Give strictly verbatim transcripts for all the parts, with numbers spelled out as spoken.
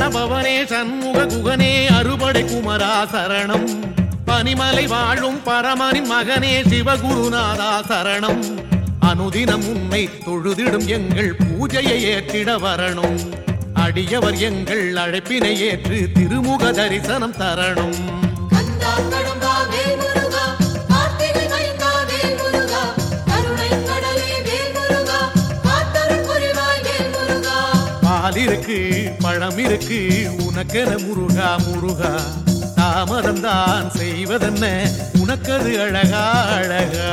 பவனே சண்முக குகனே அறுபடை குமரா சரணம். பனிமலை வாழும் பரமனின் மகனே சிவகுருநாதா சரணம். அனுதினம் உன்னை தொழுதிடும் எங்கள் பூஜையை ஏற்றிட வரணும். அடியவர் எங்கள் அழைப்பினை ஏற்று திருமுக தரிசனம் தரணும். பால் இருக்கு பழம் இருக்கு உனக்கென முருகா முருகா. தாமதம் தான் செய்வதென்ன உனக்கது அழகா அழகா.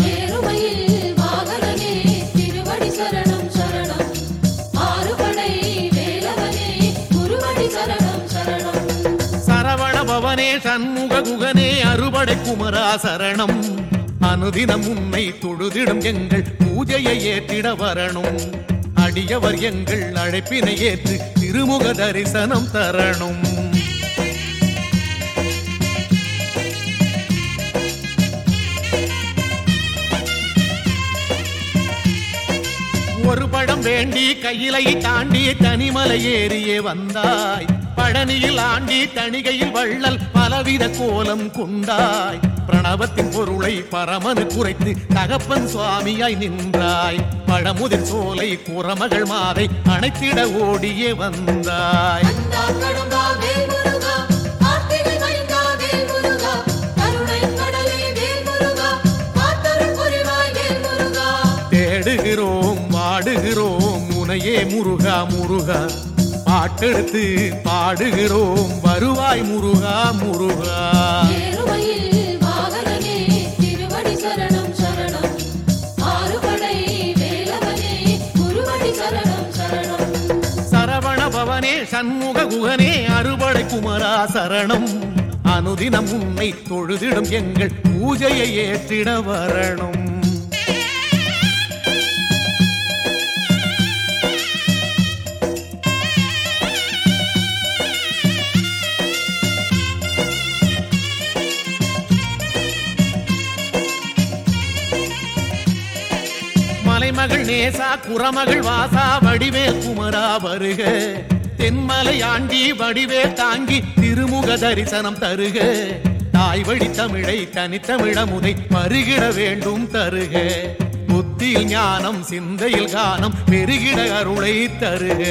சரவண பவனே சண்முக குகனே அறுபடை குமரா சரணம். அனுதினம் உன்னை தொழுதிடும் எங்கள் பூஜையை ஏற்றிட வரணும். அடியவர் எங்கள் அழைப்பினை ஏற்று திருமுக தரிசனம் தரணும். ஒரு படம் வேண்டி கையிலை தாண்டி தனிமலை ஏறியே வந்தாய். பழனியில் ஆண்டி தணிகையில் வள்ளல் பலவித கோலம் கொண்டாய். பிரணவத்தின் பொருளை பரமனு குறைத்து தகப்பன் சுவாமியாய் நின்றாய். பழமுதிர் சோலை குறமகள் மாதை அணைத்திட ஓடியே வந்தாய். தேடுகிறோம் வாடுகிறோம் உனையே முருகா முருகா. பாட்டெடுத்து பாடுகிறோம் வருவாய் முருகா முருகா. சரவண பவனே சண்முக குகனே அறுபடை குமரா சரணம். அனுதினம் உன்னை தொழுதிடும் எங்கள் பூஜையை ஏற்றிட வரணும். மலைமகள் நேசா குறமகள் வாசா வடிவேல் குமரா வருக. தென்மலை ஆண்டி வடிவே தாங்கி திருமுக தரிசனம் தருக. தாய் வழி தமிழை தனித்தமிழமுதை பருகிட வேண்டும் தருக. புத்தியில் ஞானம் சிந்தையில் கானம் பெருகிட அருளை தருக.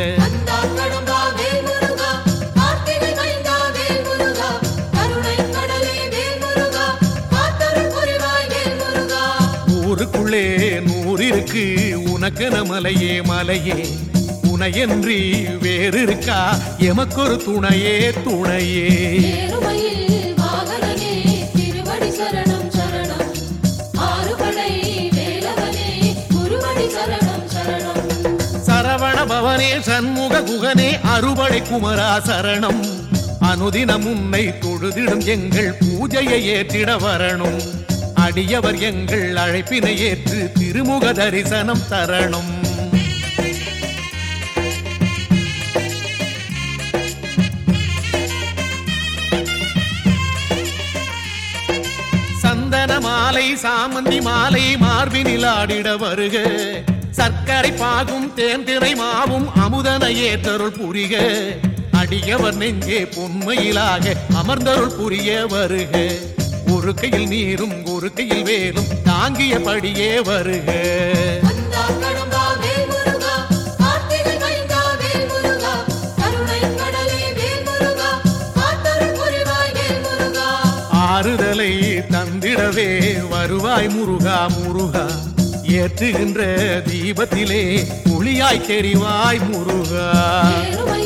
ஊருக்குள்ளே நூறிருக்கு உனக்கென மலையே மலையே. துணையன்றி வேறு இருக்கா எமக்கொரு துணையே துணையே. சரவண பவனே சண்முக குகனே அறுபடை குமரா சரணம். அனுதினம் உன்னை தொழுதிடும் எங்கள் பூஜையை ஏற்றிட வரணும். அடியவர் எங்கள் அழைப்பினை ஏற்று திருமுக தரிசனம் தரணும். சந்தன மாலை சாமந்தி மாலை மார்பினில் ஆடிட வருக. சர்க்கரை பாகும் தேன்திரை மாவும் அமுதன ஏற்றருள் புரிக. அடியவர் நெஞ்சே பொன்மையிலாக அமர்ந்தருள் புரிய வருக. ஒரு கையில் நீரும் ஒரு கையில் வேலும் தாங்கியபடியே வருக. ஆறுதலை தந்திடவே வருவாய் முருகா முருகா. ஏற்றுகின்ற தீபத்திலே ஒளியாய் தெரிவாய் முருகா.